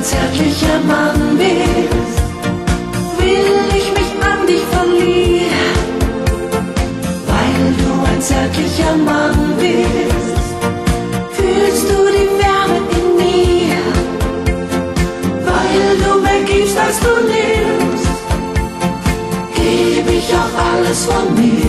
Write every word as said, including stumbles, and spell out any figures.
zärtlicher Mann bist, will ich mich an dich verlieren. Weil du ein zärtlicher Mann bist, fühlst du die Wärme in mir. Weil du mehr gibst, als du nimmst, geb ich auch alles von mir.